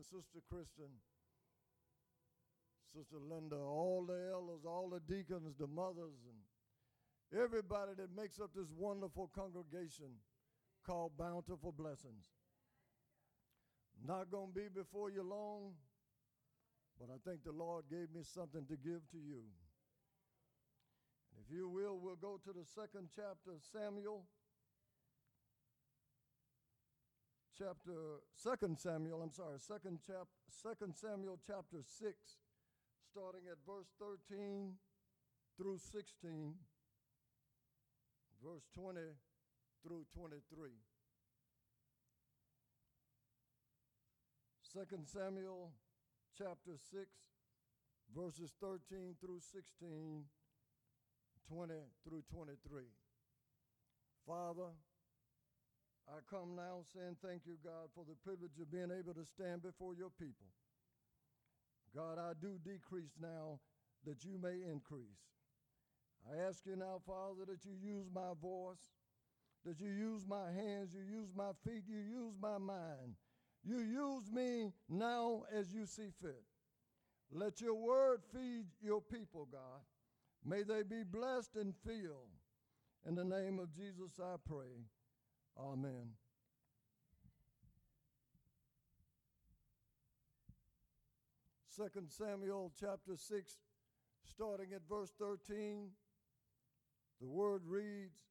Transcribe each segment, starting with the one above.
Sister Kristen, Sister Linda, all the elders, all the deacons, the mothers, and everybody that makes up this wonderful congregation called Bountiful Blessings. Not going to be before you long, but I think the Lord gave me something to give to you. And if you will, we'll go to the second chapter of Samuel. Second Samuel chapter 6, starting at verse 13 through 16, verse 20 through 23. 2 Samuel chapter 6, verses 13 through 16, 20 through 23. Father, I come now saying thank you, God, for the privilege of being able to stand before your people. God, I do decrease now that you may increase. I ask you now, Father, that you use my voice, that you use my hands, you use my feet, you use my mind. You use me now as you see fit. Let your word feed your people, God. May they be blessed and filled. In the name of Jesus I pray. Amen. Second Samuel chapter 6, starting at verse 13, the word reads,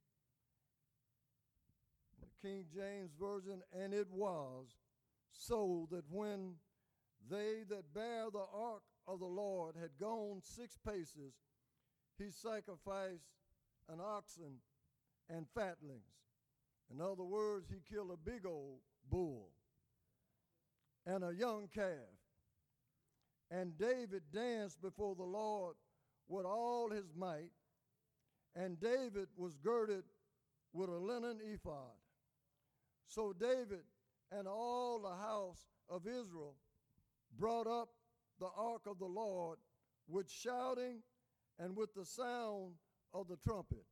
in the King James Version, and it was so that when they that bear the ark of the Lord had gone 6 paces, he sacrificed an oxen and fatlings. In other words, he killed a big old bull and a young calf. And David danced before the Lord with all his might, and David was girded with a linen ephod. So David and all the house of Israel brought up the ark of the Lord with shouting and with the sound of the trumpet.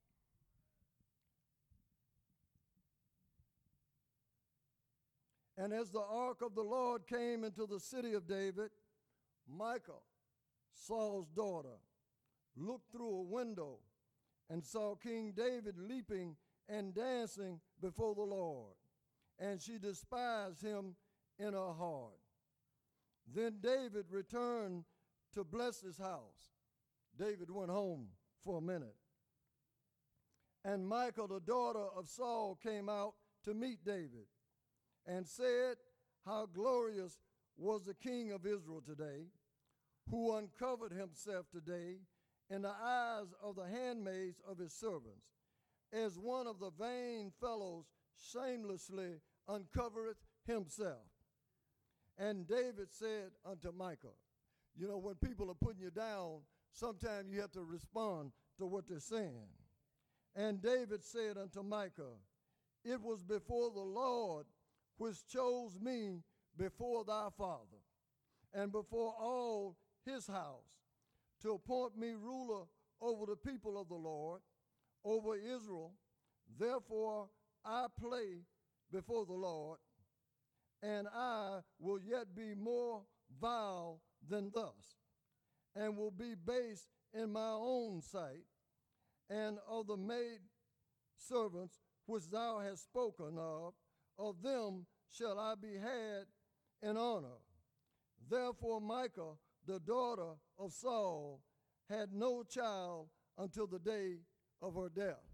And as the ark of the Lord came into the city of David, Michal, Saul's daughter, looked through a window and saw King David leaping and dancing before the Lord, and she despised him in her heart. Then David returned to bless his house. David went home for a minute. And Michal, the daughter of Saul, came out to meet David and said, how glorious was the king of Israel today, who uncovered himself today in the eyes of the handmaids of his servants, as one of the vain fellows shamelessly uncovereth himself. And David said unto Michal, you know, when people are putting you down, sometimes you have to respond to what they're saying. And David said unto Michal, it was before the Lord which chose me before thy father, and before all his house, to appoint me ruler over the people of the Lord, over Israel. Therefore I play before the Lord, and I will yet be more vile than thus, and will be base in my own sight, and of the maid servants which thou hast spoken of them shall I be had in honor. Therefore Michal, the daughter of Saul, had no child until the day of her death.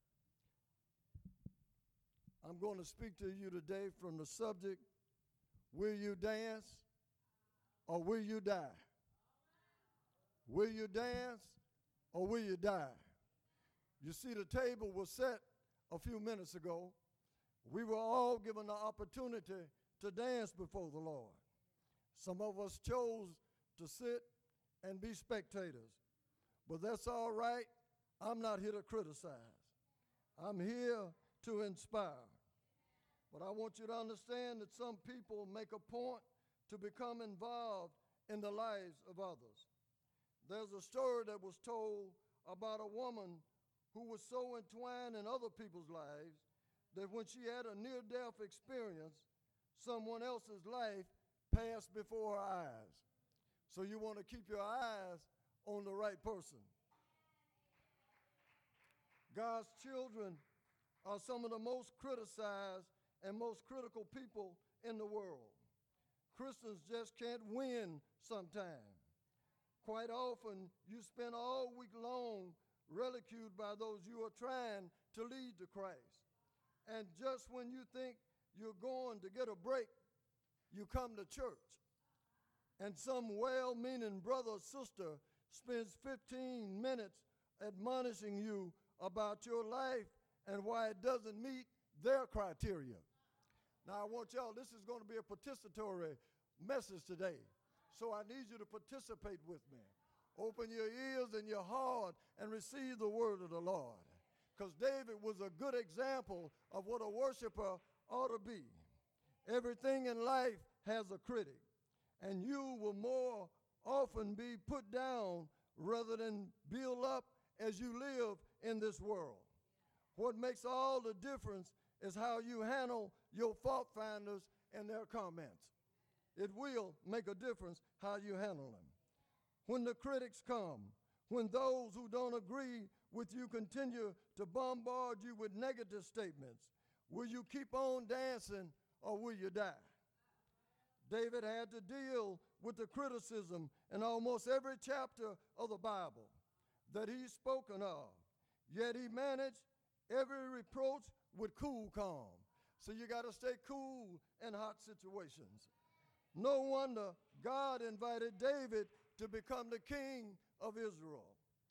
I'm going to speak to you today from the subject, will you dance or will you die? Will you dance or will you die? You see, the table was set a few minutes ago. We were all given the opportunity to dance before the Lord. Some of us chose to sit and be spectators, but that's all right. I'm not here to criticize. I'm here to inspire. But I want you to understand that some people make a point to become involved in the lives of others. There's a story that was told about a woman who was so entwined in other people's lives that when she had a near-death experience, someone else's life pass before our eyes. So you want to keep your eyes on the right person. God's children are some of the most criticized and most critical people in the world. Christians just can't win sometimes. Quite often, you spend all week long ridiculed by those you are trying to lead to Christ. And just when you think you're going to get a break, you come to church. And some well-meaning brother or sister spends 15 minutes admonishing you about your life and why it doesn't meet their criteria. Now I want y'all, this is going to be a participatory message today. So I need you to participate with me. Open your ears and your heart and receive the word of the Lord. Because David was a good example of what a worshiper ought to be. Everything in life has a critic, and you will more often be put down rather than build up as you live in this world. What makes all the difference is how you handle your fault finders and their comments. It will make a difference how you handle them. When the critics come, when those who don't agree with you continue to bombard you with negative statements, will you keep on dancing or will you die? David had to deal with the criticism in almost every chapter of the Bible that he's spoken of. Yet he managed every reproach with cool calm. So you got to stay cool in hot situations. No wonder God invited David to become the king of Israel.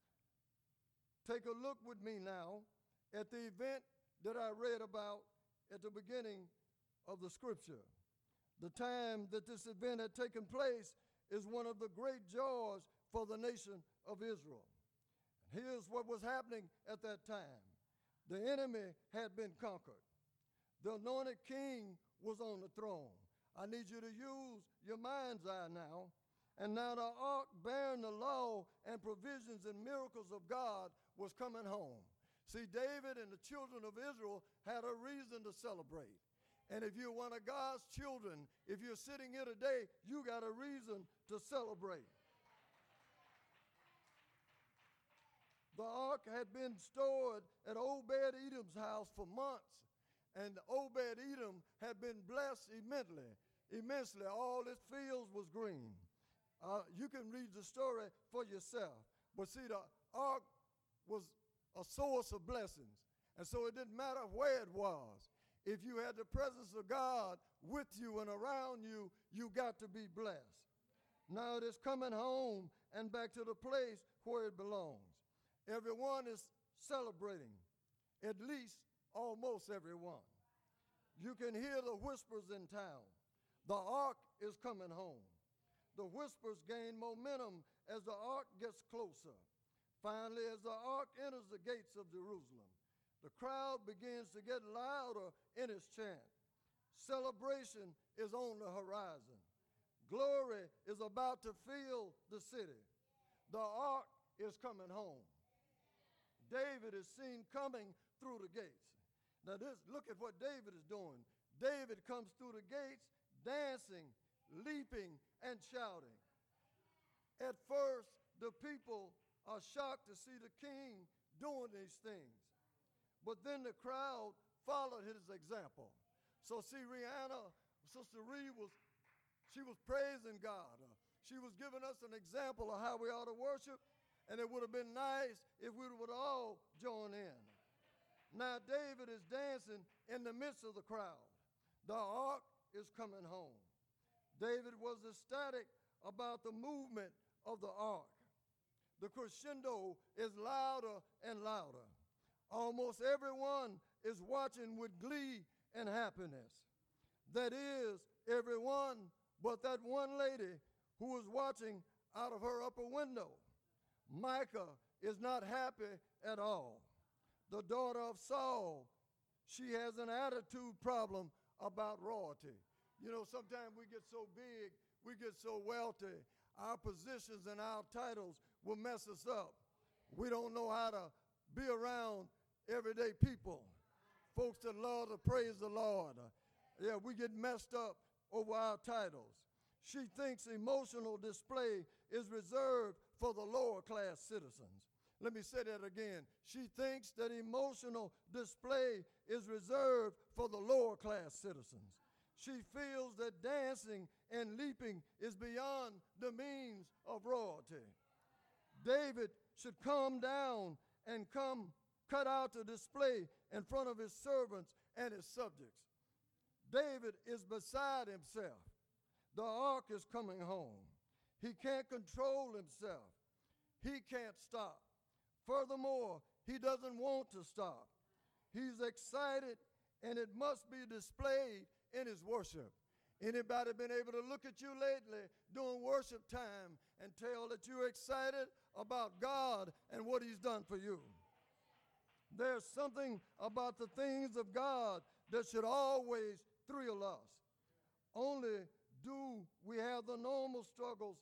Take a look with me now at the event that I read about at the beginning of the scripture. The time that this event had taken place is one of the great joys for the nation of Israel. Here's what was happening at that time. The enemy had been conquered. The anointed king was on the throne. I need you to use your mind's eye now. And now the ark bearing the law and provisions and miracles of God was coming home. See, David and the children of Israel had a reason to celebrate. And if you're one of God's children, if you're sitting here today, you got a reason to celebrate. The ark had been stored at Obed-Edom's house for months, and Obed-Edom had been blessed immensely. All his fields was green. You can read the story for yourself. But see, the ark was a source of blessings, and so it didn't matter where it was. If you had the presence of God with you and around you, you got to be blessed. Now it is coming home and back to the place where it belongs. Everyone is celebrating, at least almost everyone. You can hear the whispers in town. The ark is coming home. The whispers gain momentum as the ark gets closer. Finally, as the ark enters the gates of Jerusalem, the crowd begins to get louder in its chant. Celebration is on the horizon. Glory is about to fill the city. The ark is coming home. David is seen coming through the gates. Now look at what David is doing. David comes through the gates dancing, leaping, and shouting. At first, the people are shocked to see the king doing these things. But then the crowd followed his example. So see, Sister Reed she was praising God. She was giving us an example of how we ought to worship, and it would have been nice if we would all join in. Now David is dancing in the midst of the crowd. The ark is coming home. David was ecstatic about the movement of the ark. The crescendo is louder and louder. Almost everyone is watching with glee and happiness. That is, everyone but that one lady who was watching out of her upper window. Micah is not happy at all. The daughter of Saul, she has an attitude problem about royalty. You know, sometimes we get so big, we get so wealthy, our positions and our titles will mess us up. We don't know how to be around everyday people, folks that love to praise the Lord. We get messed up over our titles. She thinks emotional display is reserved for the lower class citizens. Let me say that again. She thinks that emotional display is reserved for the lower class citizens. She feels that dancing and leaping is beyond the means of royalty. David should calm down and come cut out the display in front of his servants and his subjects. David is beside himself. The ark is coming home. He can't control himself. He can't stop. Furthermore, he doesn't want to stop. He's excited, and it must be displayed in his worship. Anybody been able to look at you lately during worship time and tell that you're excited about God and what he's done for you? There's something about the things of God that should always thrill us. Only do we have the normal struggles.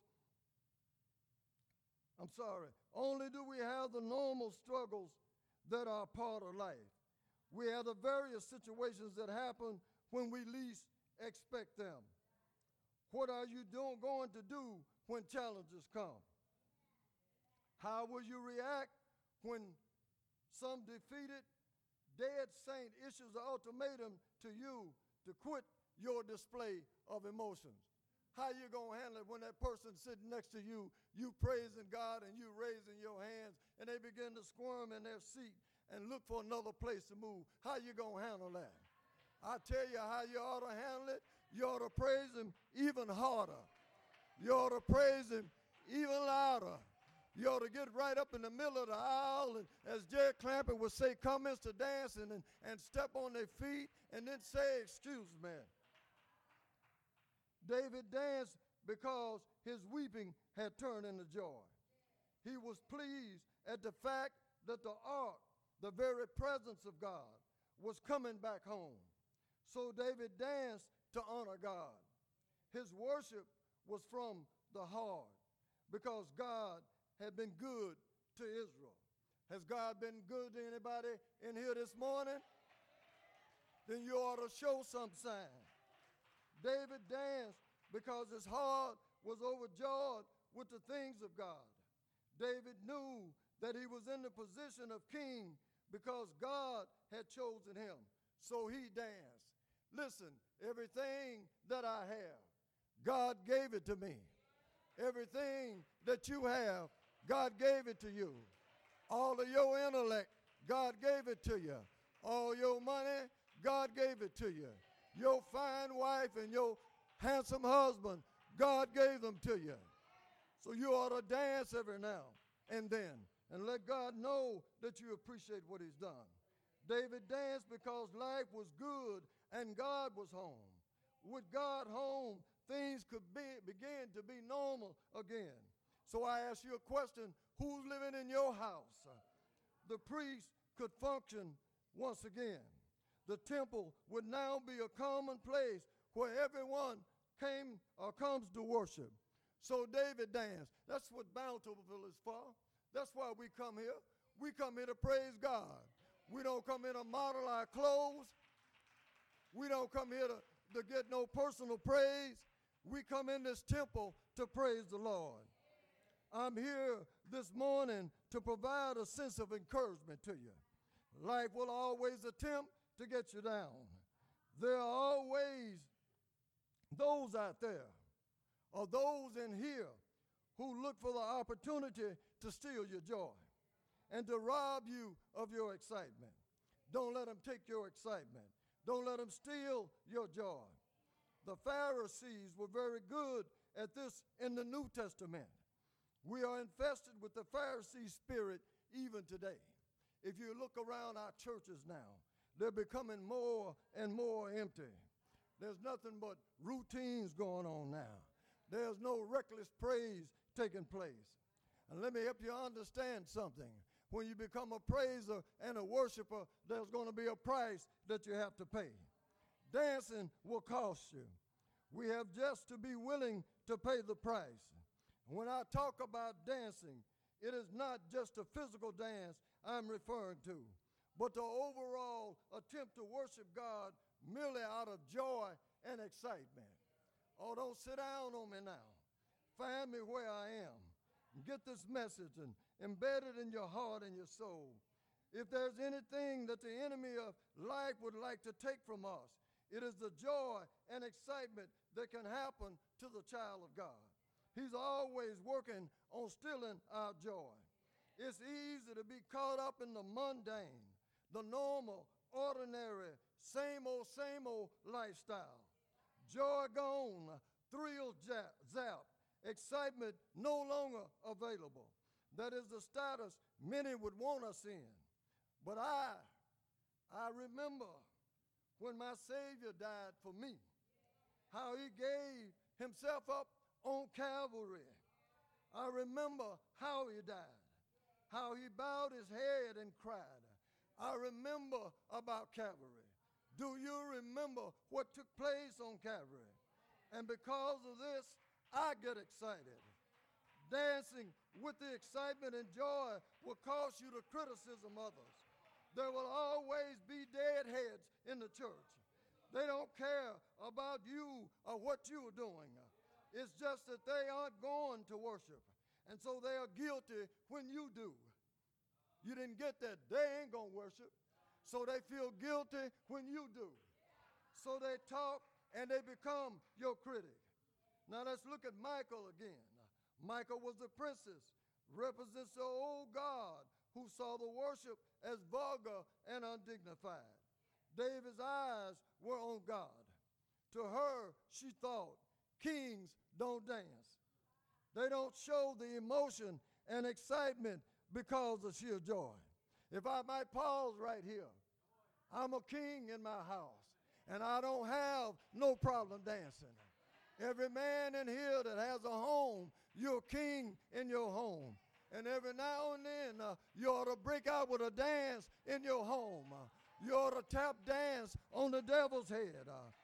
Only do we have the normal struggles that are part of life. We have the various situations that happen when we least expect them. What are you going to do when challenges come? How will you react when some defeated, dead saint issues an ultimatum to you to quit your display of emotions? How you going to handle it when that person sitting next to you, you praising God and you raising your hands, and they begin to squirm in their seat and look for another place to move? How you going to handle that? I tell you how you ought to handle it. You ought to praise him even harder. You ought to praise him even louder. You ought to get right up in the middle of the aisle, and as Jed Clampett would say, comments to dancing and step on their feet and then say, excuse me. David danced because his weeping had turned into joy. He was pleased at the fact that the ark, the very presence of God, was coming back home. So David danced to honor God. His worship was from the heart because God had been good to Israel. Has God been good to anybody in here this morning? Then you ought to show some sign. David danced because his heart was overjoyed with the things of God. David knew that he was in the position of king because God had chosen him. So he danced. Listen, everything that I have, God gave it to me. Everything that you have, God gave it to you. All of your intellect, God gave it to you. All your money, God gave it to you. Your fine wife and your handsome husband, God gave them to you. So you ought to dance every now and then and let God know that you appreciate what he's done. David danced because life was good and God was home. With God home, things could begin to be normal again. So I ask you a question: who's living in your house? The priest could function once again. The temple would now be a common place where everyone comes to worship. So David danced. That's what Bountiful is for. That's why we come here. We come here to praise God. We don't come here to model our clothes. We don't come here to get no personal praise. We come in this temple to praise the Lord. I'm here this morning to provide a sense of encouragement to you. Life will always attempt to get you down. There are always those out there or those in here who look for the opportunity to steal your joy and to rob you of your excitement. Don't let them take your excitement. Don't let them steal your joy. The Pharisees were very good at this in the New Testament. We are infested with the Pharisee spirit even today. If you look around our churches now, they're becoming more and more empty. There's nothing but routines going on now. There's no reckless praise taking place. And let me help you understand something. When you become a praiser and a worshiper, there's going to be a price that you have to pay. Dancing will cost you. We have just to be willing to pay the price. When I talk about dancing, it is not just a physical dance I'm referring to, but the overall attempt to worship God merely out of joy and excitement. Oh, don't sit down on me now. Find me where I am. Get this message and embed it in your heart and your soul. If there's anything that the enemy of life would like to take from us, it is the joy and excitement that can happen to the child of God. He's always working on stealing our joy. It's easy to be caught up in the mundane, the normal, ordinary, same old lifestyle. Joy gone, thrill zapped, excitement no longer available. That is the status many would want us in. But I remember when my Savior died for me, how he gave himself up on Calvary. I remember how he died, how he bowed his head and cried. I remember about Calvary. Do you remember what took place on Calvary? And because of this, I get excited. Dancing with the excitement and joy will cost you the criticism of others. There will always be dead heads in the church. They don't care about you or what you're doing. It's just that they aren't going to worship. And so they are guilty when you do. You didn't get that. They ain't going to worship. So they feel guilty when you do. So they talk and they become your critic. Now let's look at Michal again. Michal was the princess, represents the old God who saw the worship as vulgar and undignified. David's eyes were on God. To her, she thought, kings don't dance. They don't show the emotion and excitement because of sheer joy. If I might pause right here, I'm a king in my house, and I don't have no problem dancing. Every man in here that has a home, you're a king in your home. And every now and then, you ought to break out with a dance in your home. You ought to tap dance on the devil's head.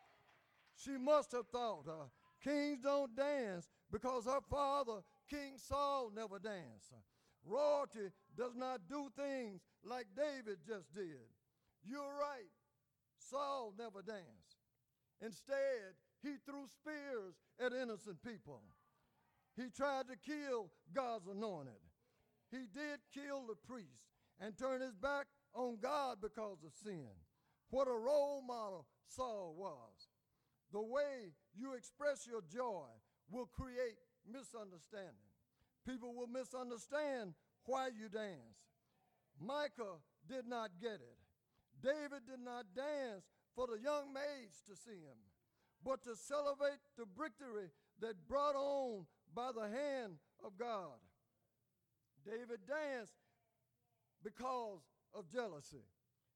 She must have thought, kings don't dance because her father, King Saul, never danced. Royalty does not do things like David just did. You're right. Saul never danced. Instead, he threw spears at innocent people. He tried to kill God's anointed. He did kill the priest and turn his back on God because of sin. What a role model Saul was. The way you express your joy will create misunderstanding. People will misunderstand why you dance. Micah did not get it. David did not dance for the young maids to see him, but to celebrate the victory that brought on by the hand of God. David danced because of jealousy.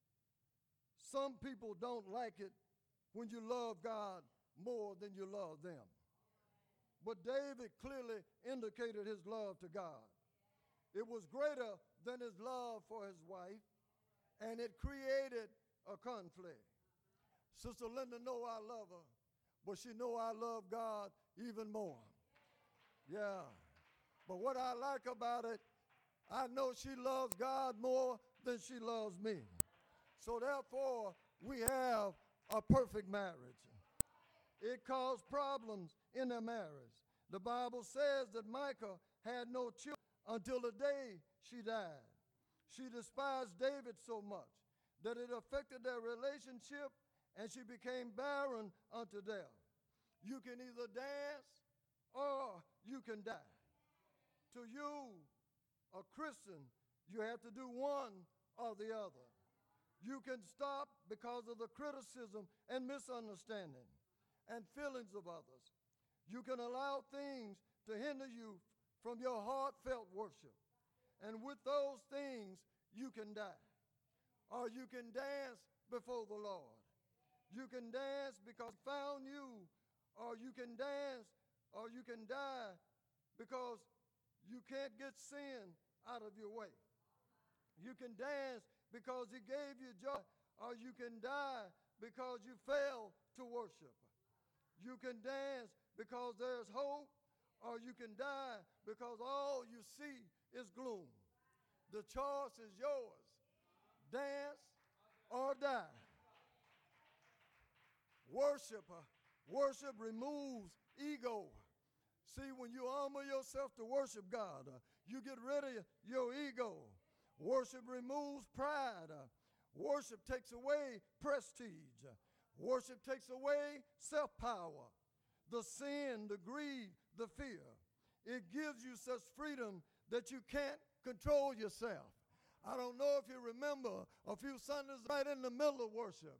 Some people don't like it when you love God more than you love them. But David clearly indicated his love to God. It was greater than his love for his wife, and it created a conflict. Sister Linda know I love her, but she know I love God even more. Yeah. But what I like about it, I know she loves God more than she loves me. So therefore, we have a perfect marriage. It caused problems in their marriage. The Bible says that Micah had no children until the day she died. She despised David so much that it affected their relationship, and she became barren unto death. You can either dance or you can die. To you, a Christian, you have to do one or the other. You can stop because of the criticism and misunderstanding and feelings of others. You can allow things to hinder you from your heartfelt worship. And with those things, you can die. Or you can dance before the Lord. You can dance because he found you. Or you can dance or you can die because you can't get sin out of your way. You can dance because he gave you joy, or you can die because you fail to worship. You can dance because there's hope, or you can die because all you see is gloom. The choice is yours. Dance or die. Worship Worship removes ego. See, when you armor yourself to worship God, you get rid of your ego. Worship removes pride. Worship takes away prestige. Worship takes away self-power, the sin, the greed, the fear. It gives you such freedom that you can't control yourself. I don't know if you remember a few Sundays right in the middle of worship,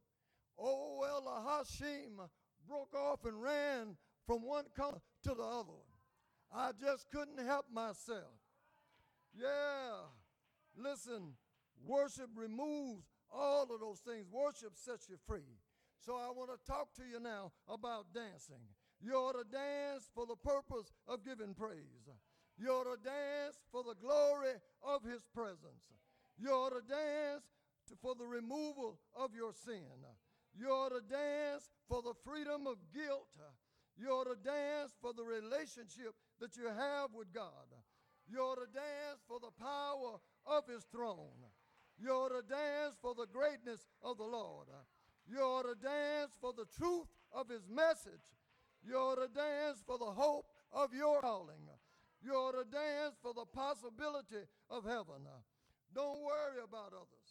Hashim broke off and ran from one corner to the other one. I just couldn't help myself. Yeah, listen, worship removes all of those things. Worship sets you free. So I want to talk to you now about dancing. You ought to dance for the purpose of giving praise. You ought to dance for the glory of his presence. You ought to dance for the removal of your sin. You ought to dance for the freedom of guilt. You ought to dance for the relationship that you have with God. You ought to dance for the power of his throne. You ought to dance for the greatness of the Lord. You ought to dance for the truth of his message. You ought to dance for the hope of your calling. You ought to dance for the possibility of heaven. Don't worry about others.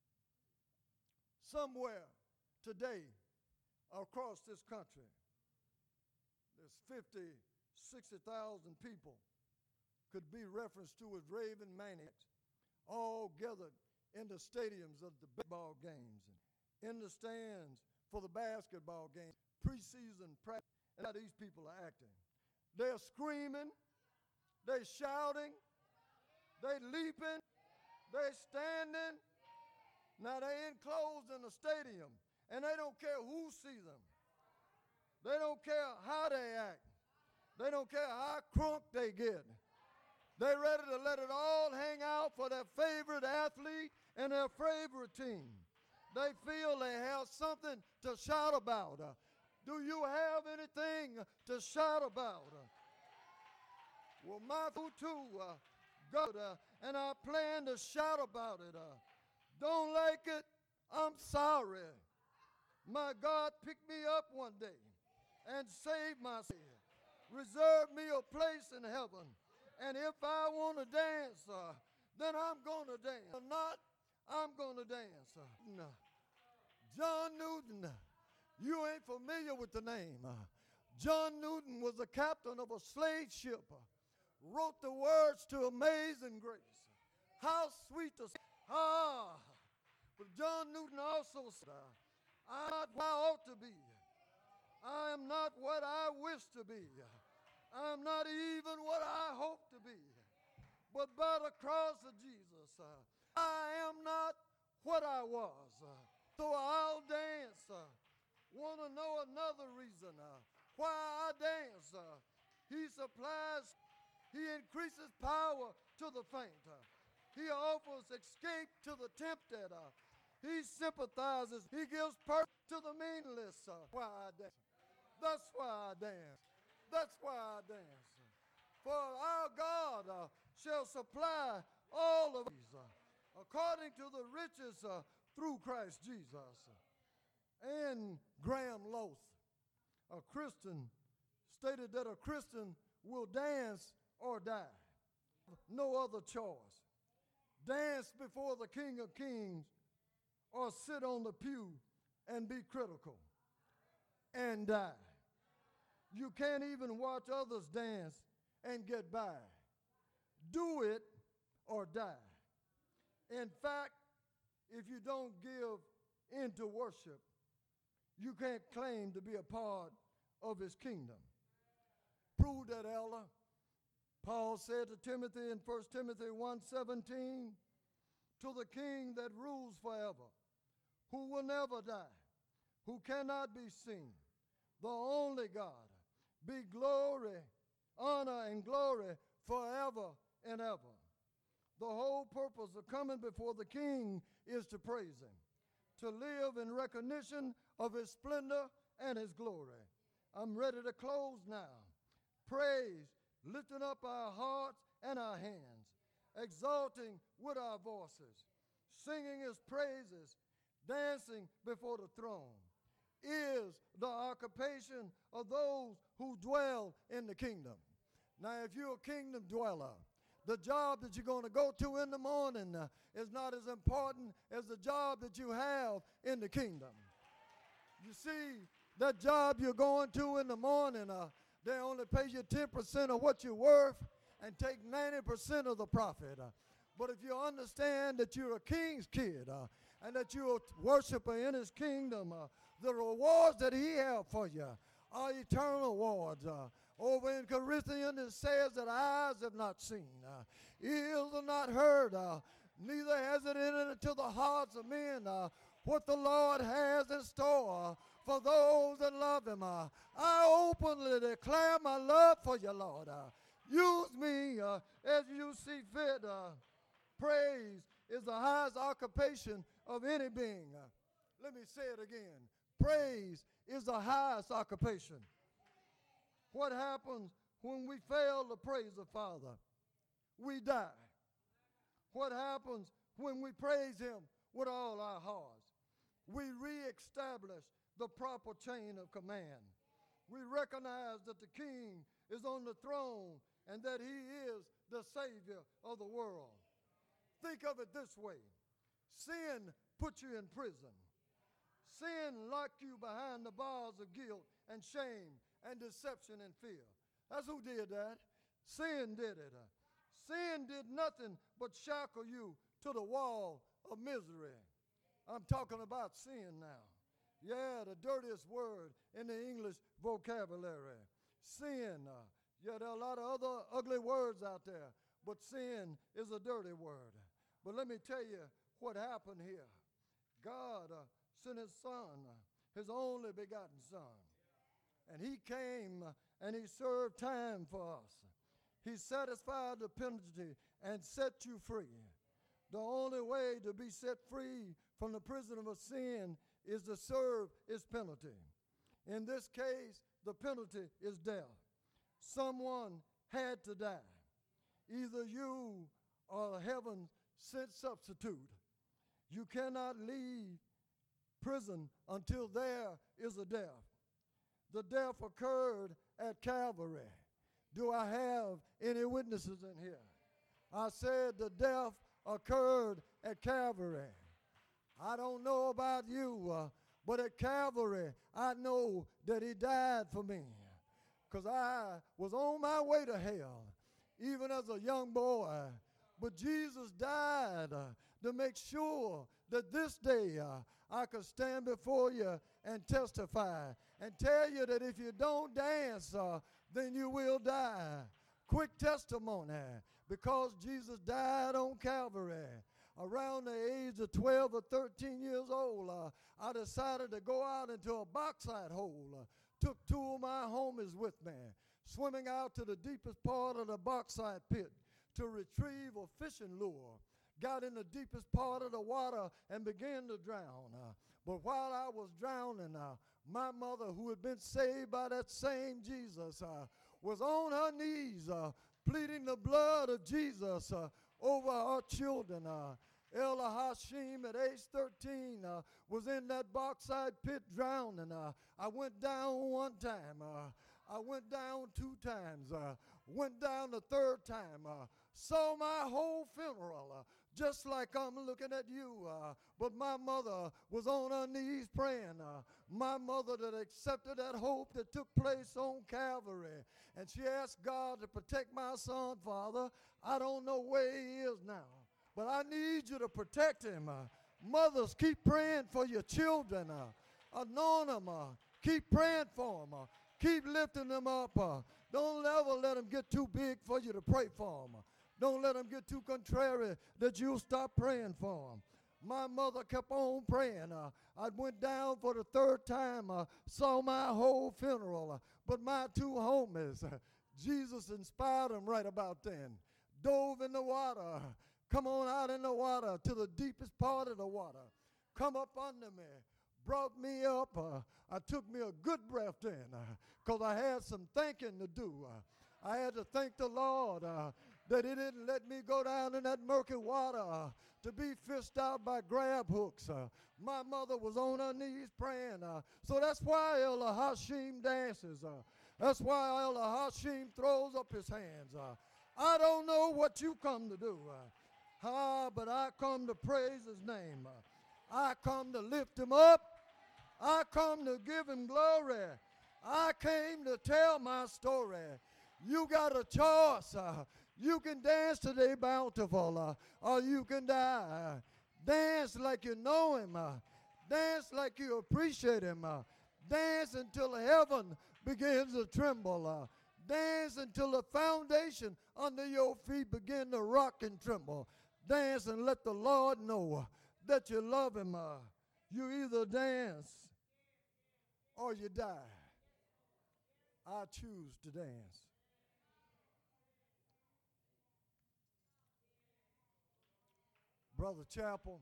Somewhere today across this country, there's 50, 60,000 people could be referenced to as raving maniacs, all gathered in the stadiums of the baseball games and in the stands for the basketball games, preseason practice. And how these people are acting. They're screaming, they're shouting, they're leaping, they're standing. Now they're enclosed in a stadium, and they don't care who sees them. They don't care how they act. They don't care how crunk they get. They're ready to let it all hang out for their favorite athlete and their favorite team. They feel they have something to shout about. Do you have anything to shout about? Well, my food too, good, and I plan to shout about it. Don't like it? I'm sorry. My God picked me up one day and saved my sin. Reserved me a place in heaven. And if I want to dance, then I'm going to dance. If not, I'm going to dance. John Newton. You ain't familiar with the name. John Newton was the captain of a slave ship. Wrote the words to Amazing Grace. How sweet the but John Newton also said, I'm not what I ought to be. I am not what I wish to be. I'm not even what I hope to be. But by the cross of Jesus, I am not what I was. So I'll dance. Want to know another reason why I dance? He supplies, he increases power to the faint. He offers escape to the tempted. He sympathizes. He gives purpose to the meaningless. Why I dance. That's why I dance. That's why I dance. For our God shall supply all of these according to the riches through Christ Jesus. And Graham Loth, a Christian, stated that a Christian will dance or die. No other choice. Dance before the King of Kings or sit on the pew and be critical and die. You can't even watch others dance and get by. Do it or die. In fact, if you don't give into worship, you can't claim to be a part of his kingdom. Prove that, Ella. Paul said to Timothy in 1 Timothy 1:17, to the King that rules forever, who will never die, who cannot be seen, the only God, be glory, honor, and glory forever and ever. The whole purpose of coming before the King is to praise him, to live in recognition of his splendor and his glory. I'm ready to close now. Praise, lifting up our hearts and our hands, exalting with our voices, singing his praises, dancing before the throne. is the occupation of those who dwell in the kingdom. Now, if you're a kingdom dweller, the job that you're going to go to in the morning is not as important as the job that you have in the kingdom. You see, that job you're going to in the morning, they only pay you 10% of what you're worth and take 90% of the profit. But if you understand that you're a king's kid and that you're a worshiper in his kingdom, the rewards that he has for you are eternal rewards. Over in Corinthians it says that eyes have not seen, ears have not heard, neither has it entered into the hearts of men what the Lord has in store for those that love him. I openly declare my love for you, Lord. Use me as you see fit. Praise is the highest occupation of any being. Let me say it again. Praise is the highest occupation. What happens when we fail to praise the Father? We die. What happens when we praise him with all our hearts? We reestablish the proper chain of command. We recognize that the King is on the throne and that he is the Savior of the world. Think of it this way. Sin put you in prison. Sin locked you behind the bars of guilt and shame and deception and fear. That's who did that. Sin did it. Sin did nothing but shackle you to the wall of misery. I'm talking about sin now. Yeah, the dirtiest word in the English vocabulary. Sin. Yeah, there are a lot of other ugly words out there, but sin is a dirty word. But let me tell you what happened here. God sent his son, his only begotten son. And he came and he served time for us. He satisfied the penalty and set you free. The only way to be set free from the prison of sin is to serve its penalty. In this case, the penalty is death. Someone had to die. Either you or heaven sent substitute. You cannot leave prison until there is a death. The death occurred at Calvary. Do I have any witnesses in here? I said the death occurred at Calvary. I don't know about you, but at Calvary, I know that he died for me because I was on my way to hell, even as a young boy. But Jesus died to make sure that this day I could stand before you and testify and tell you that if you don't dance, then you will die. Quick testimony, because Jesus died on Calvary. Around the age of 12 or 13 years old, I decided to go out into a bauxite hole. Took two of my homies with me, swimming out to the deepest part of the bauxite pit to retrieve a fishing lure. Got in the deepest part of the water and began to drown. But while I was drowning, my mother, who had been saved by that same Jesus, was on her knees pleading the blood of Jesus over our children. Ella Hashim at age 13 was in that bauxite pit drowning. I went down one time. I went down two times. Went down the third time. Saw my whole funeral. Just like I'm looking at you. But my mother was on her knees praying. My mother that accepted that hope that took place on Calvary. And she asked God to protect my son, Father. I don't know where he is now, but I need you to protect him. Mothers, keep praying for your children. Anoint them. Keep praying for them. Keep lifting them up. Don't ever let them get too big for you to pray for them. Don't let them get too contrary that you'll stop praying for them. My mother kept on praying. I went down for the third time, saw my whole funeral. But my two homies, Jesus inspired them right about then. Dove in the water. Come on out in the water to the deepest part of the water. Come up under me. Brought me up. I took me a good breath in because I had some thinking to do. I had to thank the Lord that He didn't let me go down in that murky water to be fished out by grab hooks. My mother was on her knees praying. So that's why Elder Hashim dances. That's why Elder Hashim throws up his hands. I don't know what you come to do, but I come to praise His name. I come to lift Him up. I come to give Him glory. I came to tell my story. You got a choice. You can dance today bountiful, or you can die. Dance like you know Him. Dance like you appreciate Him. Dance until heaven begins to tremble. Dance until the foundation under your feet begin to rock and tremble. Dance and let the Lord know that you love Him. You either dance or you die. I choose to dance. Brother Chapel,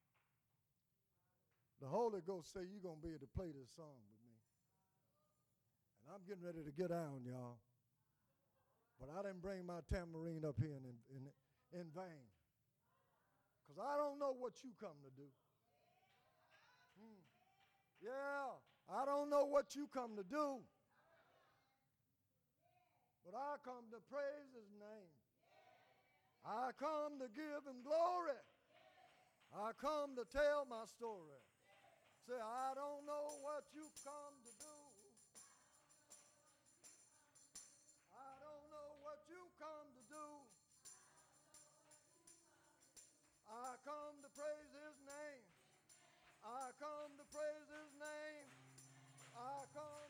the Holy Ghost say you're going to be able to play this song with me. And I'm getting ready to get down, y'all. But I didn't bring my tambourine up here in vain. Because I don't know what you come to do. Yeah, I don't know what you come to do. But I come to praise His name. I come to give Him glory. I come to tell my story. Say, I don't know what you come to do. I don't know what you come to do. I come to praise His name. I come to praise His name. I come